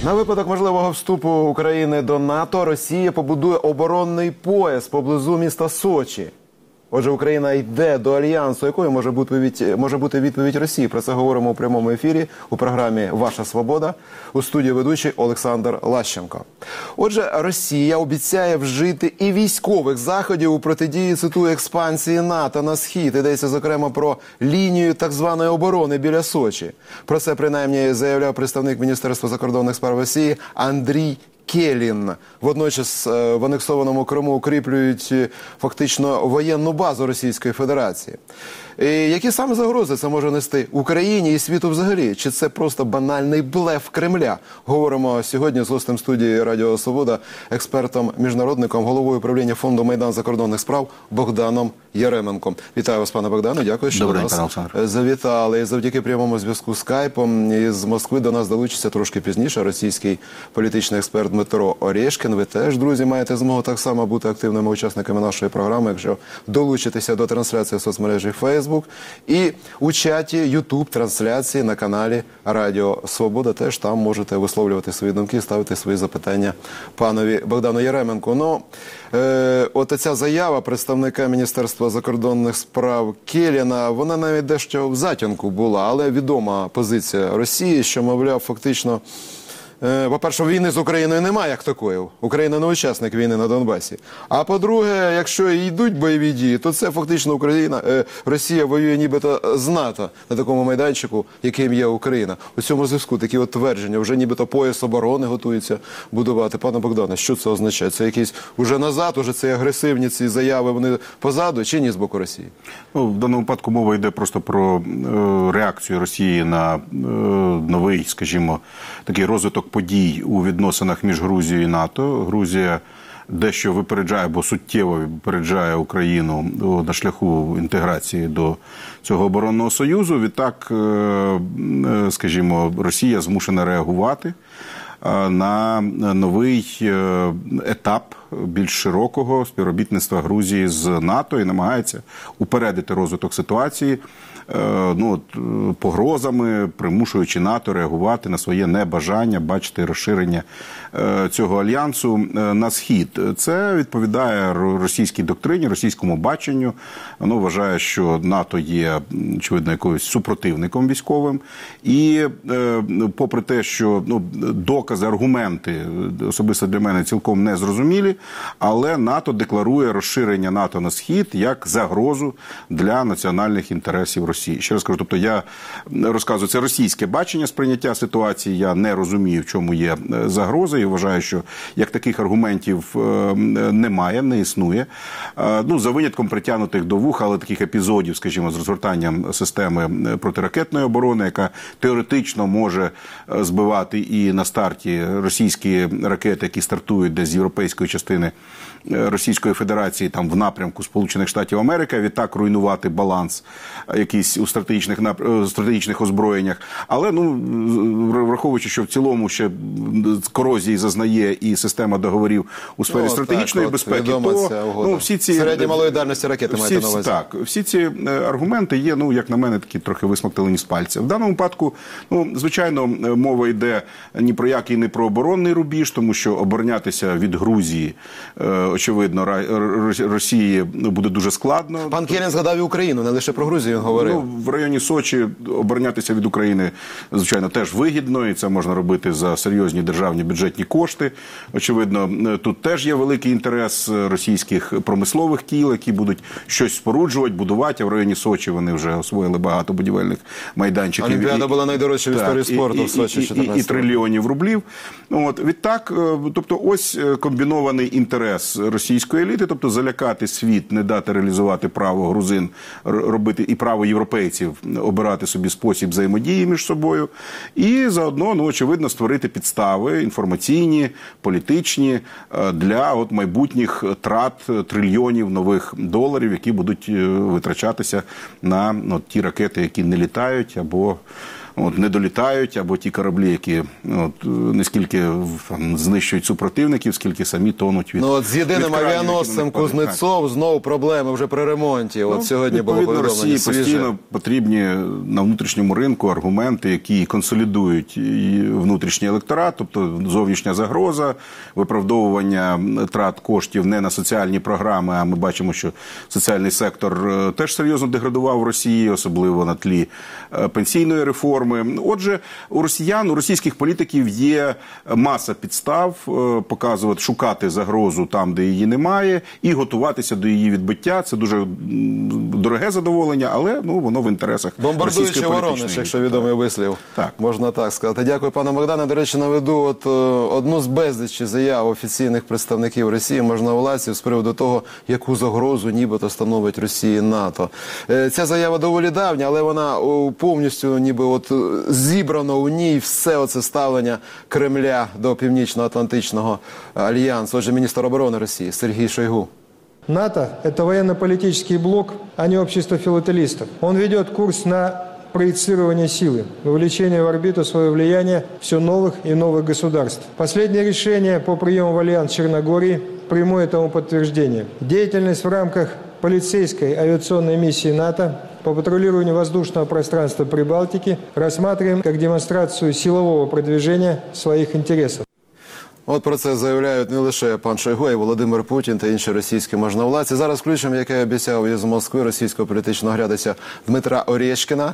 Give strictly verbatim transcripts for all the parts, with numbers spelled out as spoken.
На випадок можливого вступу України до НАТО Росія побудує оборонний пояс поблизу міста Сочі. Отже, Україна йде до альянсу. Якою може бути відповідь, може бути відповідь Росії? Про це говоримо у прямому ефірі у програмі «Ваша свобода». У студії ведучий Олександр Лащенко. Отже, Росія обіцяє вжити і військових заходів у протидії, цитую, експансії НАТО на схід. Йдеться, зокрема, про лінію так званої оборони біля Сочі. Про це, принаймні, заявляв представник Міністерства закордонних справ Росії Андрій Келін. Водночас в анексованому Криму укріплюють фактично воєнну базу Російської Федерації. І які саме загрози це може нести Україні і світу взагалі? Чи це просто банальний блеф Кремля? Говоримо сьогодні з гостем студії Радіо Свобода, експертом-міжнародником, головою управління фонду «Майдан закордонних справ» Богданом Яременком. Вітаю вас, пане Богдане, дякую, що Добрий до нас день, завітали. І завдяки прямому зв'язку скайпом із Москви до нас долучиться трошки пізніше російський політичний експерт Дмитро Орешкін. Ви теж, друзі, маєте змогу так само бути активними учасниками нашої програми, якщо долучитеся до трансляції в соцмережі Facebook і у чаті YouTube-трансляції на каналі Радіо Свобода. Теж там можете висловлювати свої думки, ставити свої запитання панові Богдану Яременку. Ну, е, от ця заява представника Міністерства закордонних справ Келіна, вона навіть дещо в затінку була, але відома позиція Росії, що, мовляв, фактично, по-перше, війни з Україною немає як такої. Україна не учасник війни на Донбасі. А по-друге, якщо і йдуть бойові дії, то це фактично Україна, е, Росія воює нібито з НАТО на такому майданчику, яким є Україна. У цьому зв'язку такі от твердження, вже нібито пояс оборони готується будувати. Пане Богдане, що це означає? Це якийсь уже назад, уже ці агресивні ці заяви, вони позаду, чи ні з боку Росії? Ну, в даному випадку мова йде просто про е, реакцію Росії на е, новий, скажімо, такий розвиток подій у відносинах між Грузією і НАТО. Грузія дещо випереджає, або суттєво випереджає Україну на шляху інтеграції до цього оборонного союзу. Відтак, скажімо, Росія змушена реагувати на новий етап більш широкого співробітництва Грузії з НАТО і намагається упередити розвиток ситуації, ну, от, погрозами, примушуючи НАТО реагувати на своє небажання бачити розширення цього альянсу на схід. Це відповідає російській доктрині, російському баченню. Воно вважає, що НАТО є, очевидно, якоюсь супротивником військовим. І попри те, що ну, докази, аргументи особисто для мене цілком не зрозумілі, але НАТО декларує розширення НАТО на схід як загрозу для національних інтересів Росії. Ще раз кажу, тобто я розказую, це російське бачення сприйняття ситуації, я не розумію, в чому є загроза, і вважаю, що як таких аргументів немає, не існує. Ну, за винятком притягнутих до вуха, але таких епізодів, скажімо, з розгортанням системи протиракетної оборони, яка теоретично може збивати і на старті російські ракети, які стартують десь з європейської частини Російської Федерації, там в напрямку Сполучених Штатів Америки, відтак руйнувати баланс якийсь у стратегічних, стратегічних озброєннях. Але, ну, враховуючи, що в цілому ще корозії зазнає і система договорів у сфері ну, стратегічної так, безпеки, то ну, всі ці... Середні малої дальності ракети всі, маєте на увазі. Так, всі ці аргументи є, ну, як на мене, такі трохи висмокталені з пальця. В даному випадку, ну, звичайно, мова йде ні про який, не про оборонний рубіж, тому що оборонятися від Грузії, очевидно, Росії буде дуже складно. Пан Келін згадав і Україну, не лише про Грузію він говорив. Ну, в районі Сочі оборонятися від України, звичайно, теж вигідно, і це можна робити за серйозні державні бюджетні кошти. Очевидно, тут теж є великий інтерес російських промислових кіл, які будуть щось споруджувати, будувати, а в районі Сочі вони вже освоїли багато будівельних майданчиків. Олімпіада була найдорожча в історії спорту в Сочі. І, і, і, і трильйонів рублів. От, відтак, тобто ось комбінований інтерес російської еліти, тобто залякати світ, не дати реалізувати право грузин робити і право європейців обирати собі спосіб взаємодії між собою, і заодно, ну, очевидно, створити підстави інформаційні, політичні для от майбутніх трат трильйонів нових доларів, які будуть витрачатися на ну, ті ракети, які не літають або от, не долітають, або ті кораблі, які от, не скільки там, знищують супротивників, скільки самі тонуть від... Ну от з єдиним авіаносцем Кузнецов знову проблеми вже при ремонті. От ну, сьогодні було повідомлення Росії свіже. постійно потрібні на внутрішньому ринку аргументи, які консолідують і внутрішній електорат, тобто зовнішня загроза, виправдовування трат коштів не на соціальні програми, а ми бачимо, що соціальний сектор теж серйозно деградував в Росії, особливо на тлі пенсійної реформи. Отже, у росіян, у російських політиків є маса підстав показувати, шукати загрозу там, де її немає, і готуватися до її відбиття. Це дуже дороге задоволення, але ну, воно в інтересах бомбардуючи Воронеж, якщо відомий вислів. Так. Можна так сказати. Дякую, пане Богдане. До речі, наведу от, одну з безлічі заяв офіційних представників Росії, можновладців, з приводу того, яку загрозу нібито становить Росії НАТО. Ця заява доволі давня, але вона повністю ніби от зібрано у ній все оце ставлення Кремля до Північно-Атлантичного альянсу. Отже, міністр оборони Росії Сергій Шойгу. НАТО – это военно-политический блок, а не общество филателистов. Он ведет курс на проецирование силы, вовлечение в орбиту свое влияние все новых и новых государств. Последнее решение по приему в альянс Черногории – прямое тому подтверждение. Деятельность в рамках полицейской авиационной миссии НАТО по патрулированию воздушного пространства Прибалтики рассматриваем как демонстрацию силового продвижения своих интересов. От про це заявляють не лише пан Шойгу, а й Володимир Путін та інші російські можновладці. Зараз включимо, як я обіцяв із Москви, російського політичного глядача Дмитра Орешкина.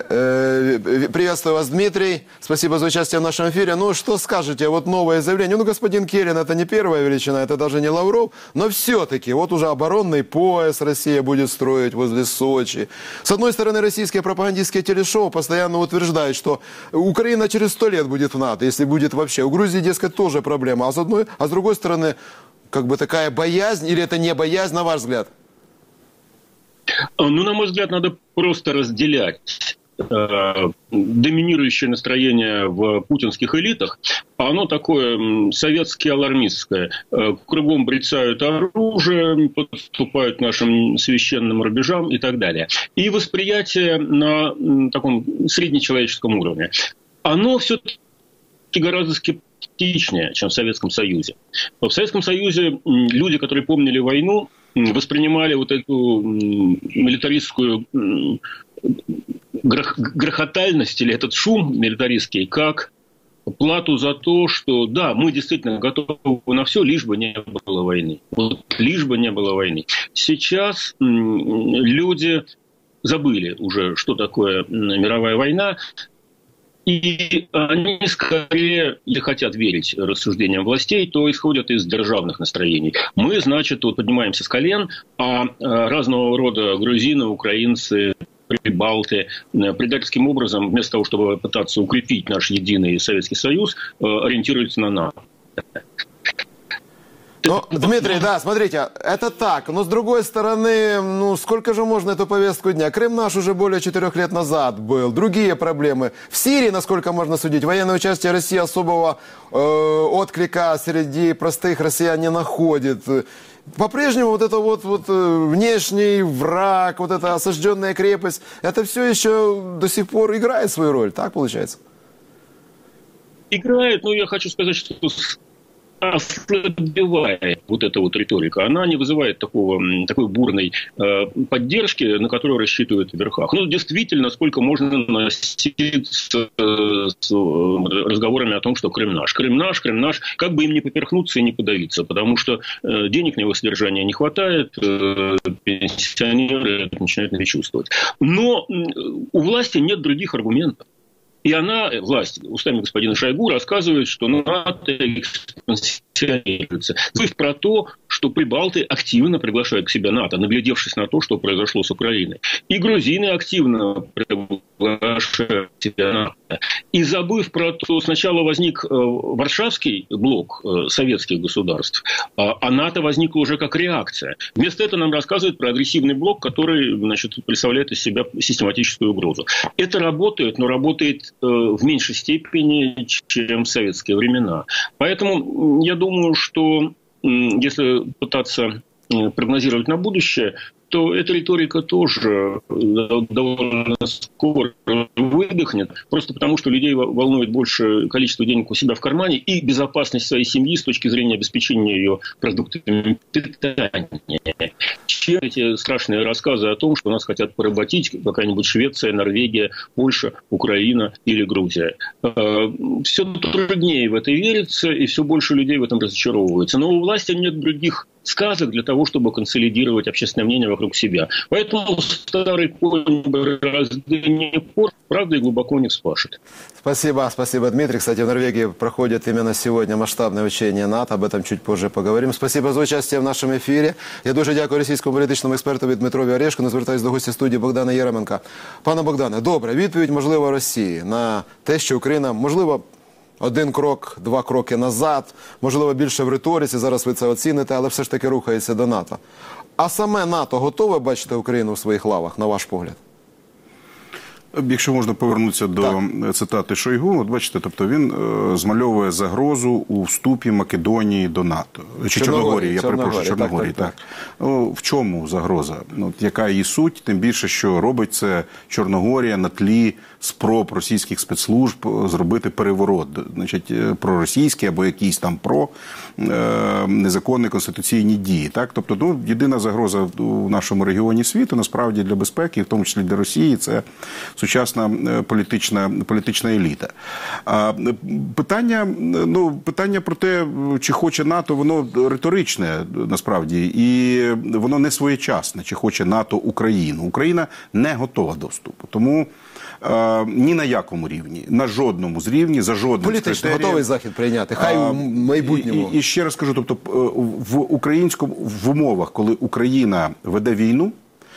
Приветствую вас, Дмитрий. Спасибо за участие в нашем эфире. Ну, что скажете? Вот новое заявление. Ну, господин Керин, это не первая величина, это даже не Лавров, но все-таки вот уже оборонный пояс Россия будет строить возле Сочи. С одной стороны, российские пропагандистские телешоу постоянно утверждают, что Украина через сто лет будет в НАТО, если будет вообще. У Грузии, дескать, тоже проблема. А с одной, а с другой стороны, как бы такая боязнь, или это не боязнь, на ваш взгляд? Ну, на мой взгляд, надо просто разделять э, доминирующее настроение в путинских элитах. Оно такое советское, алармистское. Э, кругом брецают оружие, подступают к нашим священным рубежам и так далее. И восприятие на м, таком среднечеловеческом уровне. Оно все-таки гораздо скептичнее, чем в Советском Союзе. В Советском Союзе люди, которые помнили войну, воспринимали вот эту милитаристскую грохотальность или этот шум милитаристский как плату за то, что да, мы действительно готовы на все, лишь бы не было войны. Вот, лишь бы не было войны. Сейчас люди забыли уже, что такое мировая война. И они скорее, если хотят верить рассуждениям властей, то исходят из державных настроений. Мы, значит, вот поднимаемся с колен, а разного рода грузины, украинцы, прибалты предательским образом, вместо того, чтобы пытаться укрепить наш единый Советский Союз, ориентируются на НАТО. Ну, Дмитрий, да, смотрите, это так, но с другой стороны, ну, сколько же можно эту повестку дня? Крым наш уже более четырех лет назад был, другие проблемы. В Сирии, насколько можно судить, военное участие России особого э, отклика среди простых россиян не находит. По-прежнему вот это вот, вот внешний враг, вот эта осажденная крепость, это все еще до сих пор играет свою роль, так получается? Играет, но я хочу сказать, что ослабевает вот эта вот риторика. Она не вызывает такого, такой бурной э, поддержки, на которую рассчитывают в верхах. Ну, действительно, сколько можно носиться э, с разговорами о том, что Крым наш. Крым наш, Крым наш. Как бы им не поперхнуться и не подавиться, потому что э, денег на его содержание не хватает, э, пенсионеры это начинают чувствовать. Но э, у власти нет других аргументов. И она, власть, устами господина Шойгу, рассказывает, что НАТО экспансионируется. Забыв про то, что прибалты активно приглашают к себе НАТО, наглядевшись на то, что произошло с Украиной. И грузины активно приглашают к себе НАТО. И забыв про то, что сначала возник Варшавский блок советских государств, а НАТО возникло уже как реакция. Вместо этого нам рассказывают про агрессивный блок, который, значит, представляет из себя систематическую угрозу. Это работает, но работает в меньшей степени, чем в советские времена. Поэтому я думаю, что если пытаться прогнозировать на будущее, то эта риторика тоже довольно скоро выдохнет, просто потому что людей волнует больше количество денег у себя в кармане и безопасность своей семьи с точки зрения обеспечения ее продуктами питания, чем эти страшные рассказы о том, что нас хотят поработить какая-нибудь Швеция, Норвегия, Польша, Украина или Грузия. Все труднее в это верится, и все больше людей в этом разочаровываются. Но у власти нет других сказок для того, чтобы консолидировать общественное мнение вокруг себя. Поэтому старый конь борозды не порт, правда, и глубоко не вспашет. Спасибо, спасибо, Дмитрий. Кстати, в Норвегии проходит именно сегодня масштабное учение НАТО. Об этом чуть позже поговорим. Спасибо за участие в нашем ефірі. Я дуже дякую російському політичному експертові Дмитрові Орешкіну. Звертаюся до гостя студії Богдана Єременка. Пане Богдане, добре, відповідь, можливо, Росії на те, що Україна, можливо, один крок, два кроки назад, можливо, більше в риториці, зараз ви це оціните, але все ж таки рухається до НАТО. А саме НАТО готове бачити Україну в своїх лавах, на ваш погляд? Якщо можна повернутися до так. цитати Шойгу, от бачите, тобто він е, змальовує загрозу у вступі Македонії до НАТО. Чи Чорногорії, я перепрошую, Чорногорії, так. так, так. Ну, в чому загроза? Ну, яка її суть? Тим більше, що робить це Чорногорія на тлі спроб російських спецслужб зробити переворот. Значить, проросійські або якісь там про е, незаконні конституційні дії. Так? Тобто, ну, єдина загроза у нашому регіоні світу, насправді, для безпеки, в тому числі для Росії, це сучасна політична, політична еліта. А питання, ну, питання про те, чи хоче НАТО, воно риторичне, насправді, і воно не своєчасне, чи хоче НАТО Україну. Україна не готова до вступу. Тому е, ні на якому рівні, на жодному з рівні, за жодним політично критерієм. Готовий Захід прийняти, хай у майбутньому. І, і ще раз кажу, тобто в українському, в умовах, коли Україна веде війну,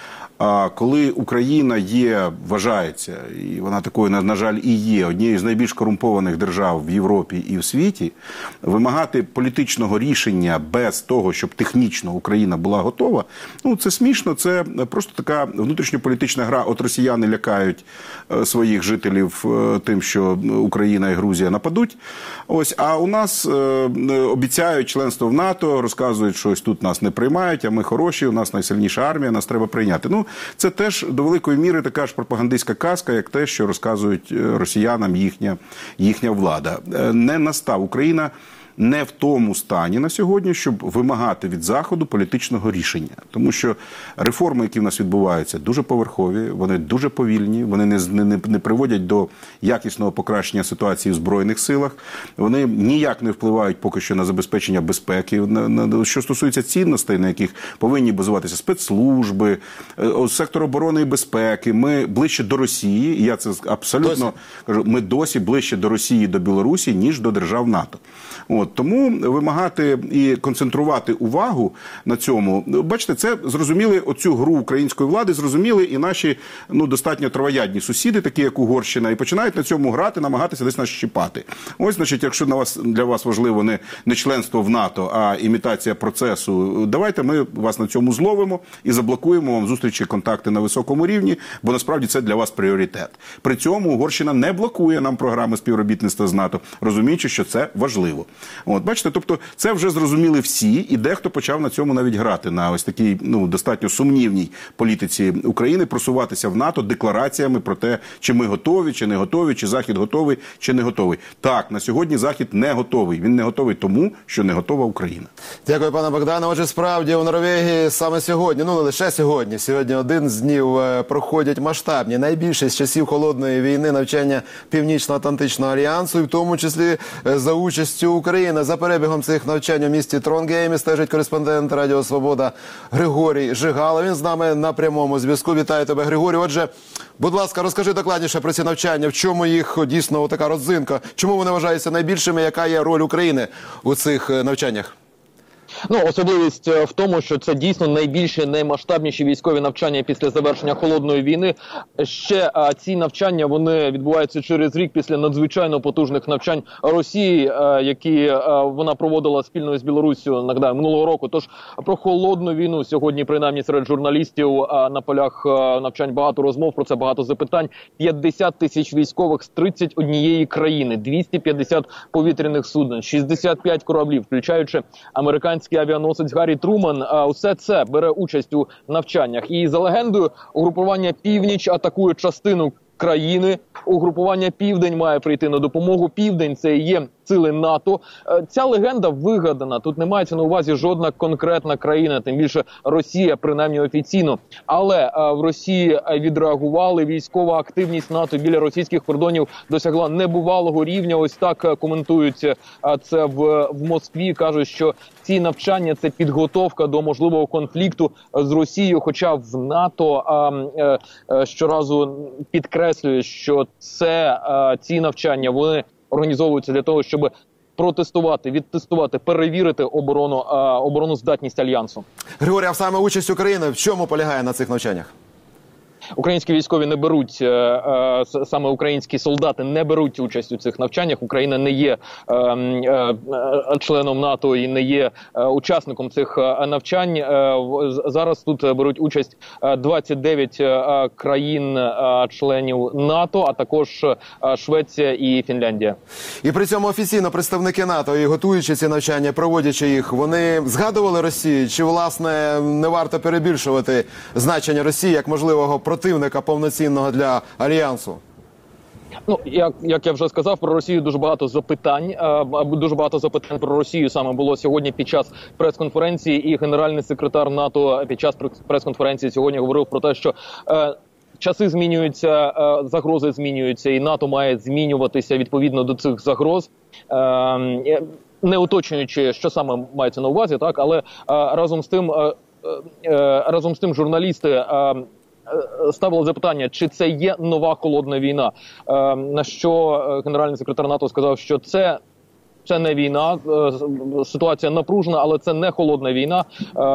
а коли Україна є, вважається, і вона такою, на, на жаль, і є, однією з найбільш корумпованих держав в Європі і в світі, вимагати політичного рішення без того, щоб технічно Україна була готова, ну, це смішно, це просто така внутрішньополітична гра. От росіяни лякають своїх жителів тим, що Україна і Грузія нападуть. Ось, а у нас обіцяють членство в НАТО, розказують, що ось тут нас не приймають, а ми хороші, у нас найсильніша армія, нас треба прийняти. Ну, це теж до великої міри така ж пропагандистська казка, як те, що розказують росіянам їхня, їхня влада. Не настав. Україна не в тому стані на сьогодні, щоб вимагати від Заходу політичного рішення. Тому що реформи, які в нас відбуваються, дуже поверхові, вони дуже повільні, вони не, не, не приводять до якісного покращення ситуації в Збройних силах, вони ніяк не впливають поки що на забезпечення безпеки. На, на, що стосується цінностей, на яких повинні базуватися спецслужби, сектор оборони і безпеки, ми ближче до Росії, і я це абсолютно досі. кажу, ми досі ближче до Росії, до Білорусі, ніж до держав НАТО. От, тому вимагати і концентрувати увагу на цьому, бачите, це зрозуміли, оцю гру української влади зрозуміли і наші, ну, достатньо травоядні сусіди, такі як Угорщина, і починають на цьому грати, намагатися десь нас щіпати. Ось, значить, якщо на вас, для вас важливо не, не членство в НАТО, а імітація процесу, давайте ми вас на цьому зловимо і заблокуємо вам зустрічі, контакти на високому рівні, бо насправді це для вас пріоритет. При цьому Угорщина не блокує нам програми співробітництва з НАТО, розуміючи, що це важливо. От, бачите, тобто це вже зрозуміли всі, і дехто почав на цьому навіть грати, на ось такій, ну, достатньо сумнівній політиці України, просуватися в НАТО деклараціями про те, чи ми готові, чи не готові, чи Захід готовий, чи не готовий. Так, на сьогодні Захід не готовий. Він не готовий тому, що не готова Україна. Дякую, пане Богдане. Отже, справді у Норвегії саме сьогодні, ну не лише сьогодні, сьогодні один з днів проходять масштабні, найбільше з часів Холодної війни навчання Північно-Атлантичного альянсу, і в тому числі за участю України. За перебігом цих навчань у місті Тронгеймі стежить кореспондент Радіо Свобода Григорій Жигало. Він з нами на прямому зв'язку. Вітаю тебе, Григорій. Отже, будь ласка, розкажи докладніше про ці навчання. В чому їх дійсно така родзинка? Чому вони вважаються найбільшими? Яка є роль України у цих навчаннях? Ну, особливість в тому, що це дійсно найбільші, наймасштабніші військові навчання після завершення Холодної війни. Ще а, ці навчання, вони відбуваються через рік після надзвичайно потужних навчань Росії, а, які а, вона проводила спільно з Білоруссю, нагадаю, минулого року. Тож про Холодну війну сьогодні, принаймні, серед журналістів а, на полях а, навчань багато розмов, про це багато запитань. п'ятдесят тисяч військових з тридцять однієї країни, двісті п'ятдесят повітряних суден, шістдесят п'ять кораблів, включаючи американські британський авіаносець Гаррі Труман. А усе це бере участь у навчаннях. І за легендою, угрупування «Північ» атакує частину країни. Угрупування «Південь» має прийти на допомогу. «Південь» – це і є сили НАТО. Ця легенда вигадана. Тут не мається на увазі жодна конкретна країна, тим більше Росія, принаймні офіційно. Але в Росії відреагували. Військова активність НАТО біля російських кордонів досягла небувалого рівня. Ось так коментують це в, в Москві. Кажуть, що ці навчання – це підготовка до можливого конфлікту з Росією. Хоча в НАТО а, а, щоразу підкреслює, що це а, ці навчання, вони організовуються для того, щоб протестувати, відтестувати, перевірити оборону, а, обороноздатність Альянсу. Григорій, а саме участь України в чому полягає на цих навчаннях? Українські військові не беруть, е, е, саме українські солдати не беруть участь у цих навчаннях. Україна не є е, е, членом НАТО і не є е, учасником цих е, навчань. Е, зараз тут беруть участь двадцять дев'ять е, країн-членів НАТО, а також е, Швеція і Фінляндія. І при цьому офіційно представники НАТО, і готуючи ці навчання, проводячи їх, вони згадували Росію? Чи, власне, не варто перебільшувати значення Росії як можливого противника повноцінного для Альянсу? Ну, як, як я вже сказав, про Росію дуже багато запитань. Е, дуже багато запитань про Росію саме було сьогодні під час прес-конференції. І генеральний секретар НАТО під час прес-конференції сьогодні говорив про те, що е, часи змінюються, е, загрози змінюються, і НАТО має змінюватися відповідно до цих загроз. Е, не уточнюючи, що саме мається на увазі, так, але е, разом з тим, е, е, разом з тим журналісти е, ставили запитання, чи це є нова холодна війна. Е, на що генеральний секретар НАТО сказав, що це Це не війна, ситуація напружена, але це не холодна війна.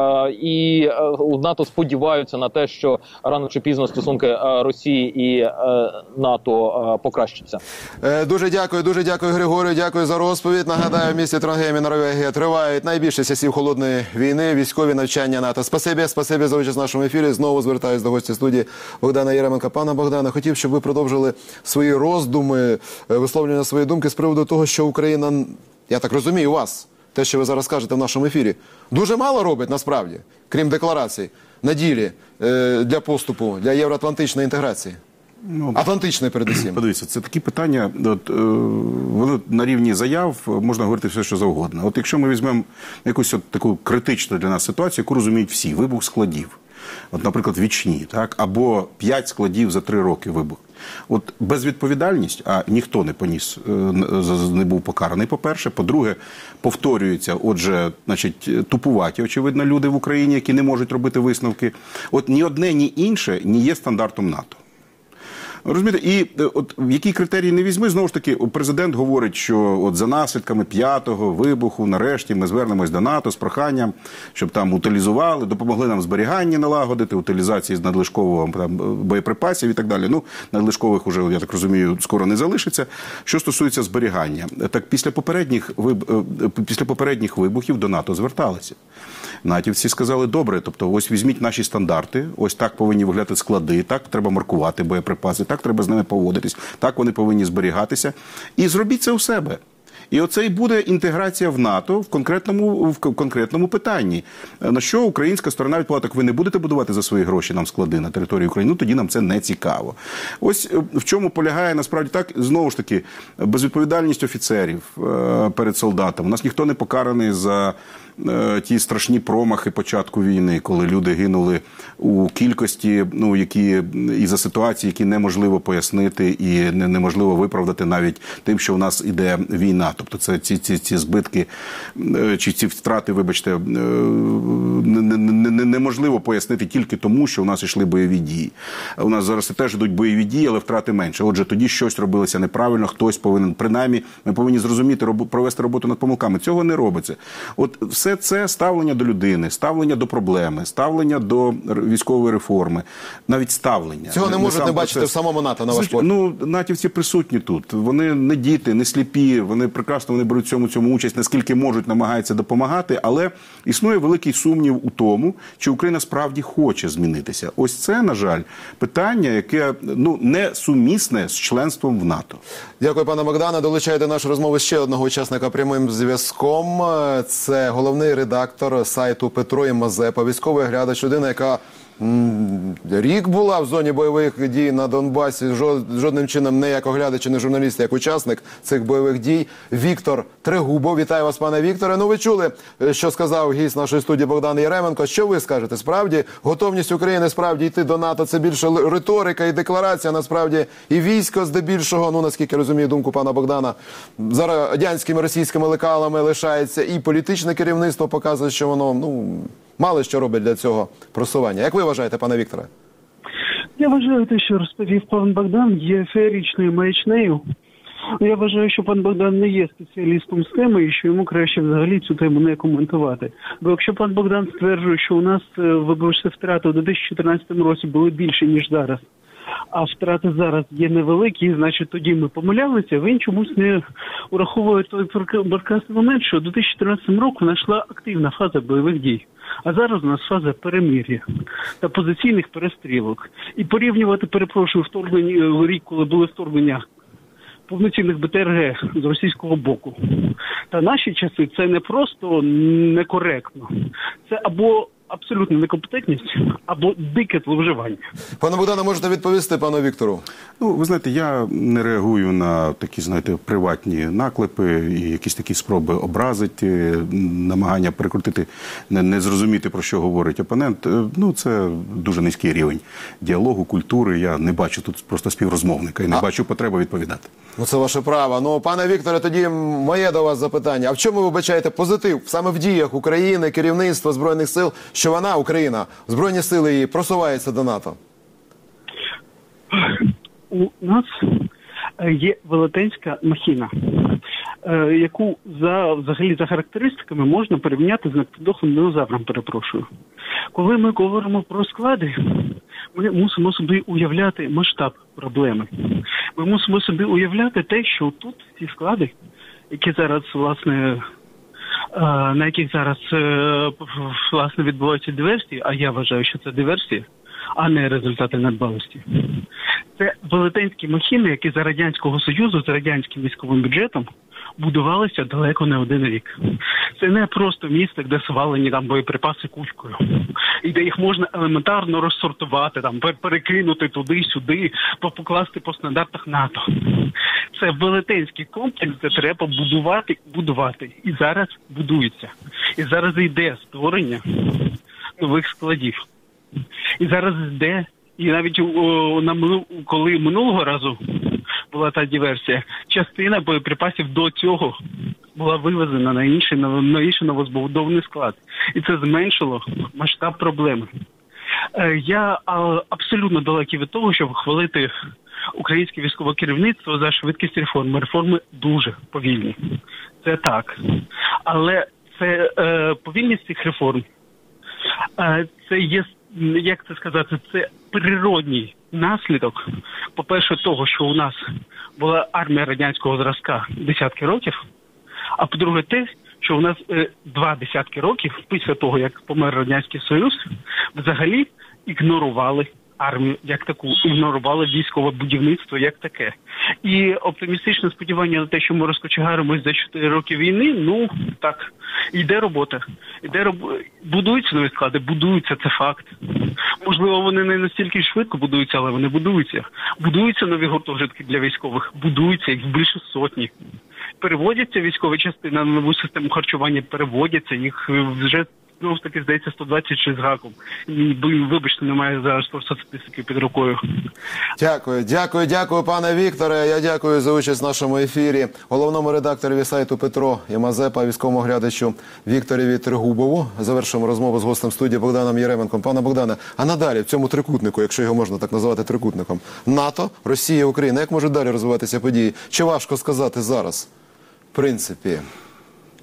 І у НАТО сподіваються на те, що рано чи пізно стосунки Росії і НАТО покращаться. Дуже дякую, дуже дякую, Григорію, дякую за розповідь. Нагадаю, в місті Трангеймі, Норвегія, тривають найбільше часів холодної війни, військові навчання НАТО. Спасибі, спасибі за участь в нашому ефірі. Знову звертаюся до гості студії Богдана Єременка. Пане Богдане, хотів, щоб ви продовжили свої роздуми, висловлювання своєї думки з приводу того, що Україна, я так розумію, вас, те, що ви зараз кажете в нашому ефірі, дуже мало робить, насправді, крім декларацій, на ділі е, для поступу, для євроатлантичної інтеграції. Ну, Атлантичної, передусім. Подивіться, це такі питання, от, е, вони на рівні заяв, можна говорити все, що завгодно. От якщо ми візьмемо якусь от таку критичну для нас ситуацію, яку розуміють всі, вибух складів, от, наприклад, Вічні, так, або п'ять складів за три роки вибух. От безвідповідальність, а ніхто не поніс, не був покараний, по-перше. По-друге, повторюється, отже, значить, тупуваті, очевидно, люди в Україні, які не можуть робити висновки. От ні одне, ні інше не є стандартом НАТО. Розумієте, і от в які критерії не візьми, знову ж таки, президент говорить, що от за наслідками п'ятого вибуху, нарешті, ми звернемось до НАТО з проханням, щоб там утилізували, допомогли нам зберігання налагодити, утилізації з надлишкового там, боєприпасів і так далі. Ну, надлишкових уже, я так розумію, скоро не залишиться. Що стосується зберігання, так після попередніх, після попередніх вибухів до НАТО зверталися. Натівці сказали, добре, тобто ось візьміть наші стандарти, ось так повинні виглядати склади, так треба маркувати боєприпаси, так треба з ними поводитись, так вони повинні зберігатися. І зробіть це у себе. І оце і буде інтеграція в НАТО в конкретному, в конкретному питанні. На що українська сторона відповіла, так ви не будете будувати за свої гроші нам склади на території України, ну тоді нам це не цікаво. Ось в чому полягає насправді так, знову ж таки, безвідповідальність офіцерів перед солдатами. У нас ніхто не покараний за ті страшні промахи початку війни, коли люди гинули у кількості, ну, які і за ситуації, які неможливо пояснити і неможливо виправдати навіть тим, що у нас іде війна. Тобто це ці, ці, ці збитки, чи ці втрати, вибачте, неможливо пояснити тільки тому, що у нас йшли бойові дії. У нас зараз теж йдуть бойові дії, але втрати менше. Отже, тоді щось робилося неправильно, хтось повинен, принаймні, ми повинні зрозуміти, провести роботу над помилками. Цього не робиться. От все це ставлення до людини, ставлення до проблеми, ставлення до військової реформи, навіть ставлення. Цього не, не можуть не бачити процес. В самому НАТО, на ваш погляд? Ну, натівці присутні тут. Вони не діти, не сліпі, вони прекрасно вони беруть в цьому, цьому участь, наскільки можуть, намагаються допомагати, але існує великий сумнів у тому, чи Україна справді хоче змінитися. Ось це, на жаль, питання, яке ну, не сумісне з членством в НАТО. Дякую, пане Богдане. Долучаю до нашої розмови ще одного учасника прямим зв'язком. Це головний редактор сайту Петро і Мазепа, військовий глядач, людина, яка м, рік була в зоні бойових дій на Донбасі, жодним чином не як оглядач, не журналіст, як учасник цих бойових дій. Віктор Трегубов. Вітаю вас, пане Вікторе. Ну, ви чули, що сказав гість нашої студії Богдан Яременко. Що ви скажете? Справді, готовність України справді йти до НАТО – це більше риторика і декларація, насправді, і військо здебільшого, ну, наскільки розумію думку пана Богдана, за радянськими, російськими лекалами лишається, і політичне керівництво показує, що воно, ну, мало що робить для цього просування. Як ви вважаєте, пане Вікторе? Я вважаю, те, що розповів пан Богдан, є феєричною маячнею. Я вважаю, що пан Богдан не є спеціалістом з теми і що йому краще взагалі цю тему не коментувати. Бо якщо пан Богдан стверджує, що у нас, вибачте, втрати у дві тисячі чотирнадцятому році були більше, ніж зараз, а втрати зараз є невеликі, значить тоді ми помилялися, він чомусь не ураховує той прекрасний момент, що у дві тисячі чотирнадцятому року знайшла активна фаза бойових дій. А зараз у нас фаза перемир'я та позиційних перестрілок. І порівнювати, перепрошую, вторгнення в рік, коли були вторгнення повноцінних Б Т Р Г з російського боку. Та наші часи це не просто некоректно. Це або абсолютна некомпетентність, або дике зловживання. Пане Богдане, можете відповісти пану Віктору? Ну, ви знаєте, я не реагую на такі, знаєте, приватні наклепи і якісь такі спроби образити, намагання перекрутити, не, не зрозуміти, про що говорить опонент. Ну, це дуже низький рівень діалогу, культури. Я не бачу тут просто співрозмовника і не а... бачу потреби відповідати. Ну, це ваше право. Ну, пане Вікторе, тоді моє до вас запитання. А в чому ви вбачаєте позитив саме в діях України, керівництва Збройних сил, що вона, Україна, Збройні сили її, просувається до НАТО? У нас є велетенська махіна, яку за, взагалі за характеристиками можна порівняти з надпідохлим динозавром, перепрошую. Коли ми говоримо про склади, ми мусимо собі уявляти масштаб проблеми. Ми мусимо собі уявляти те, що тут ці склади, які зараз, власне, на яких зараз, власне, відбуваються диверсії, а я вважаю, що це диверсії, а не результати надбалості. Це велетенські махіни, які за Радянського Союзу, з радянським військовим бюджетом будувалися далеко не один рік. Це не просто місце, де свалені там боєприпаси кучкою, і де їх можна елементарно розсортувати, там, перекинути туди-сюди, покласти по стандартах НАТО. Це велетенський комплекс, де треба будувати, будувати. І зараз будується. І зараз йде створення нових складів. І зараз йде, і навіть о, на минул, коли минулого разу була та диверсія, частина боєприпасів до цього була вивезена на інший, на, на інший новозбудований склад. І це зменшило масштаб проблеми. Е, я а, абсолютно далекий від того, щоб хвалити українське військове керівництво за швидкість реформи. Реформи дуже повільні. Це так. Але це е, повільність цих реформ, е, це є, як це сказати, це природній наслідок, по-перше, того, що у нас була армія радянського зразка десятки років, а по-друге, те, що у нас е, два десятки років після того, як помер Радянський Союз, взагалі ігнорували армію як таку, ігнорували військове будівництво як таке. І оптимістичне сподівання на те, що ми розкочегаримось за чотири роки війни, ну, так, йде робота. Йде роб... Будуються нові склади, будуються, це факт. Можливо, вони не настільки швидко будуються, але вони будуються. Будуються нові гуртожитки для військових, будуються, їх більше сотні. Переводяться військові частини на нову систему харчування, переводяться, їх вже, знову ж таки, здається, сто двадцять шість з гаком. Вибачте, немає зараз просто статистики під рукою. Дякую, дякую, дякую, пане Вікторе. Я дякую за участь в нашому ефірі. Головному редакторові сайту Петро і Мазепа, військовому глядачу Вікторові Трегубову. Завершуємо розмову з гостем студії Богданом Яременком. Пане Богдане, а надалі в цьому трикутнику, якщо його можна так назвати трикутником, НАТО, Росія, Україна, як можуть далі розвиватися події? Чи важко сказати зараз? В принципі...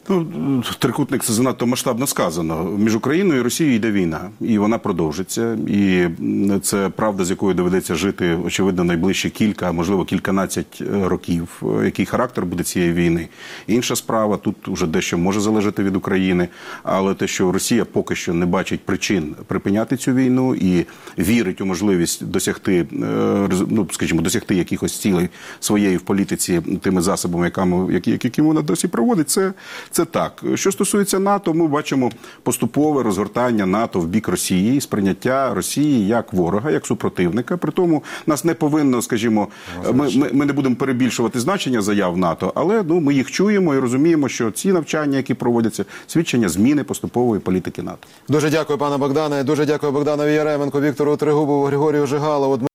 Ну, трикутник – це занадто масштабно сказано. Між Україною і Росією йде війна, і вона продовжиться. І це правда, з якою доведеться жити, очевидно, найближчі кілька, а можливо кільканадцять років. Який характер буде цієї війни? Інша справа, тут вже дещо може залежати від України, але те, що Росія поки що не бачить причин припиняти цю війну і вірить у можливість досягти, ну, скажімо, досягти якихось цілей своєї в політиці тими засобами, які, які вона досі проводить, це Це так. Що стосується НАТО, ми бачимо поступове розгортання НАТО в бік Росії, сприйняття Росії як ворога, як супротивника. При тому нас не повинно, скажімо, ми, ми, ми не будемо перебільшувати значення заяв НАТО, але ну, ми їх чуємо і розуміємо, що ці навчання, які проводяться, свідчення зміни поступової політики НАТО. Дуже дякую, пане Богдане. Дуже дякую Богданові Яременко, Віктору Трегубову, Григорію Жигалову.